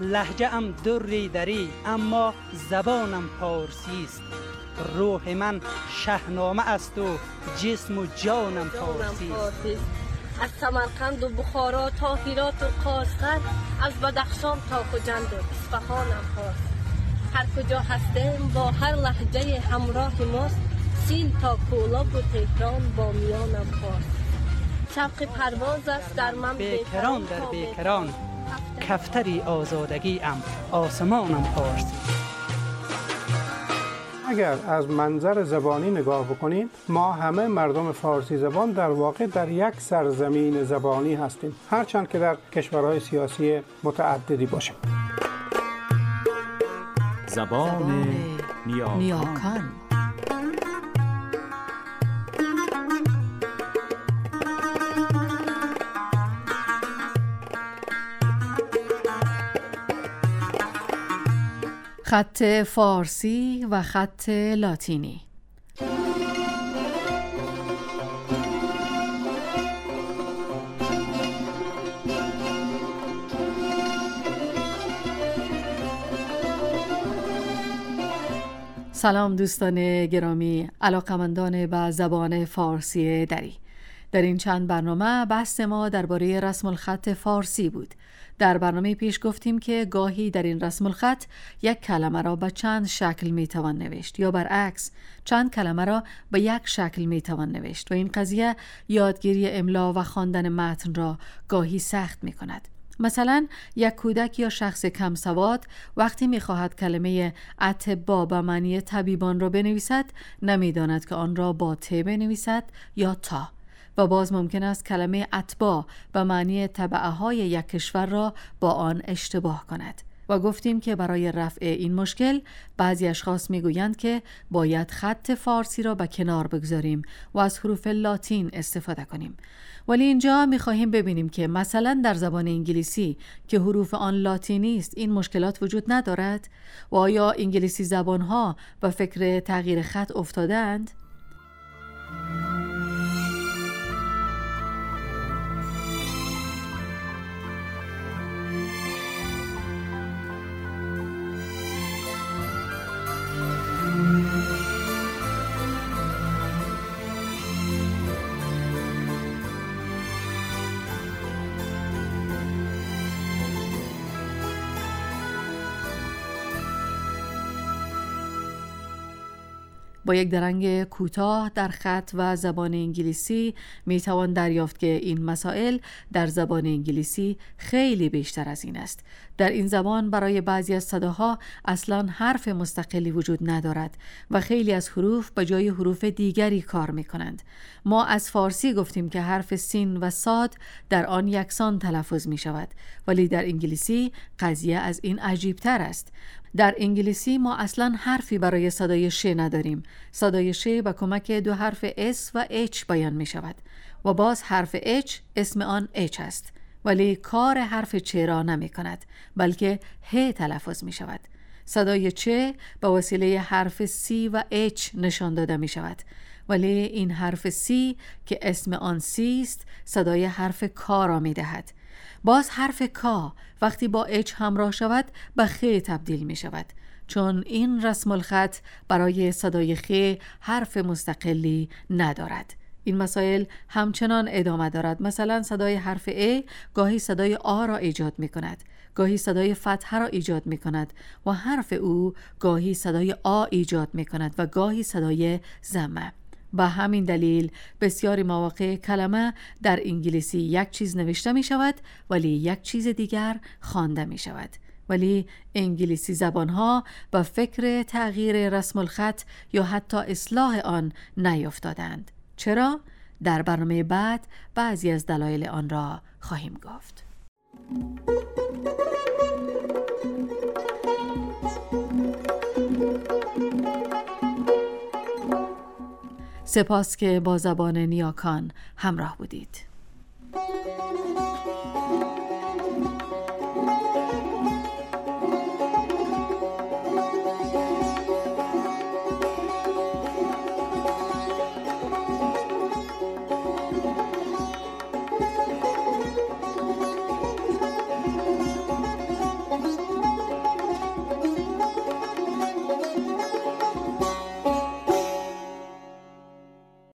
لهجه ام دری دری، اما زبانم پارسی است. روح من شهنامه است و جسم و جانم پارسی است. از سمرقند و بخارا تا هرات و قاشقر، از بدخشان تا خجند و اصفهانم پارسی. هر کجا هستیم با هر لهجه همراه ماست، سین تا کولاب و تهران با میانم پارسی. شوق پرواز است در من بیکران در بیکران، کفتری آزادگی ام آسمانم پارسی. اگر از منظر زبانی نگاه بکنیم، ما همه مردم فارسی زبان در واقع در یک سرزمین زبانی هستیم، هرچند که در کشورهای سیاسی متعددی باشیم. زبان نیاکان. خط فارسی و خط لاتینی. سلام دوستان گرامی، علاقه‌مندان به زبان فارسی دری. در این چند برنامه بحث ما درباره رسم الخط فارسی بود. در برنامه پیش گفتیم که گاهی در این رسم الخط یک کلمه را به چند شکل میتوان نوشت یا برعکس چند کلمه را به یک شکل میتوان نوشت و این قضیه یادگیری املا و خواندن متن را گاهی سخت میکند. مثلا یک کودک یا شخص کم سواد وقتی میخواهد کلمه اطباء به معنی طبیبان را بنویسد، نمیداند که آن را با ت بنویسد یا تا. و باز ممکن است کلمه اتباع به معنی تبعه های یک کشور را با آن اشتباه کند. و گفتیم که برای رفع این مشکل بعضی اشخاص میگویند که باید خط فارسی را به کنار بگذاریم و از حروف لاتین استفاده کنیم. ولی اینجا میخواهیم ببینیم که مثلا در زبان انگلیسی که حروف آن لاتینی است این مشکلات وجود ندارد و آیا انگلیسی زبانها به فکر تغییر خط افتادند؟ با یک درنگ کوتاه در خط و زبان انگلیسی می توان دریافت که این مسائل در زبان انگلیسی خیلی بیشتر از این است. در این زبان برای بعضی از صداها اصلاً حرف مستقلی وجود ندارد و خیلی از حروف به جای حروف دیگری کار می کنند. ما از فارسی گفتیم که حرف سین و صاد در آن یکسان تلفظ می شود، ولی در انگلیسی قضیه از این عجیبتر است. در انگلیسی ما اصلاً حرفی برای صدای ش نداریم. صدای ش با کمک دو حرف S و H بیان می شود و باز حرف H اسم آن H است، ولی کار حرف چ را نمی کند بلکه ه تلفظ می شود. صدای چ با وسیله حرف C و H نشان داده می شود، ولی این حرف C که اسم آن C است صدای حرف ک را می دهد. باز حرف کا وقتی با H همراه شود به خ تبدیل می شود، چون این رسم الخط برای صدای خ حرف مستقلی ندارد. این مسائل همچنان ادامه دارد. مثلا صدای حرف ا گاهی صدای آ را ایجاد می کند، گاهی صدای فتحه را ایجاد می کند و حرف او گاهی صدای آ ایجاد می کند و گاهی صدای ضمه. به همین دلیل بسیاری مواقع کلمه در انگلیسی یک چیز نوشته می شود ولی یک چیز دیگر خوانده می شود. ولی انگلیسی زبانها به فکر تغییر رسم الخط یا حتی اصلاح آن نیفتادند. چرا؟ در برنامه بعد بعضی از دلایل آن را خواهیم گفت. سپاس که با زبان نیاکان همراه بودید.